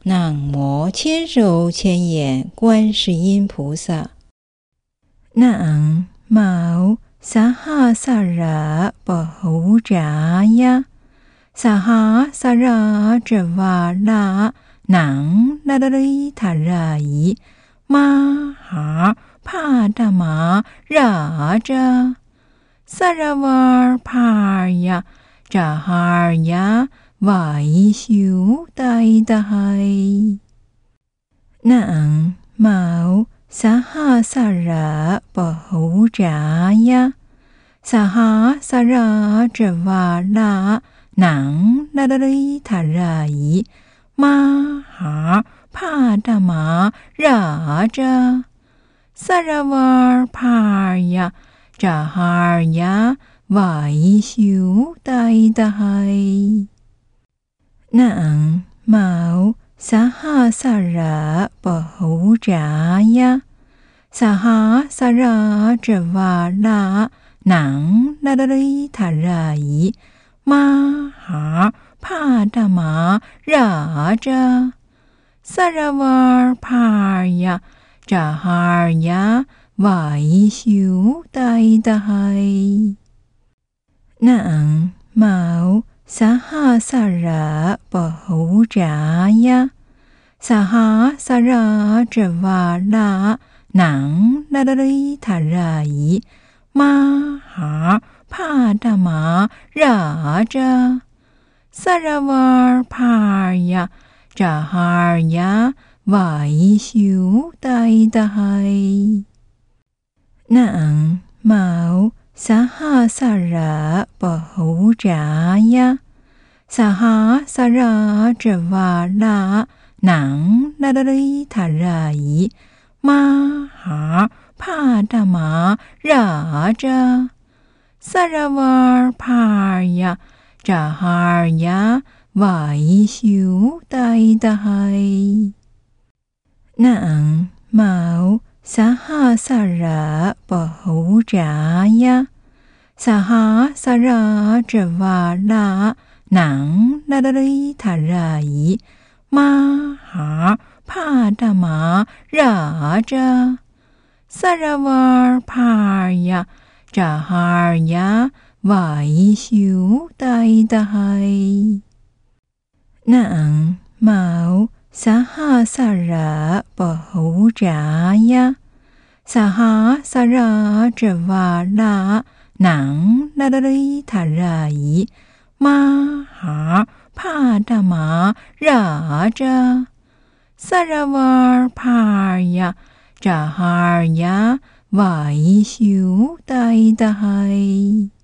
南无千手千眼观世音菩萨。 南无萨哈萨拉波呼扎呀，萨哈萨拉哲瓦拉南拉拉里塔拉伊玛哈帕达玛拉扎萨拉瓦帕呀扎哈呀瓦伊修代代。南无萨哈萨拉波呼扎呀，萨哈萨拉哲瓦拉南拉拉里塔拉伊玛哈帕达玛拉扎萨拉瓦帕呀扎哈呀瓦伊修代代。南无萨哈萨拉波呼扎呀，萨哈萨拉哲瓦拉南拉拉里塔拉伊玛哈帕达玛拉扎萨拉瓦帕呀扎哈呀瓦伊修代代。南无萨哈萨拉波呼扎呀，萨哈萨拉哲瓦拉南拉拉里塔拉伊玛哈帕达玛拉扎萨拉瓦帕呀扎哈呀瓦伊修代代。南无萨哈萨拉波呼扎呀，萨哈萨拉哲瓦拉南拉拉里塔拉伊玛哈帕达玛拉扎萨拉瓦帕呀扎哈呀瓦伊修代代。南无萨哈萨拉波呼扎呀，萨哈萨拉哲瓦拉南拉拉里塔拉伊玛哈帕达玛拉扎萨拉瓦帕呀扎哈呀瓦伊修代代。南无萨哈萨拉波呼扎呀，萨哈萨拉哲瓦拉南拉拉里塔拉伊玛哈帕达玛拉扎萨拉瓦帕呀扎哈呀瓦伊修代代。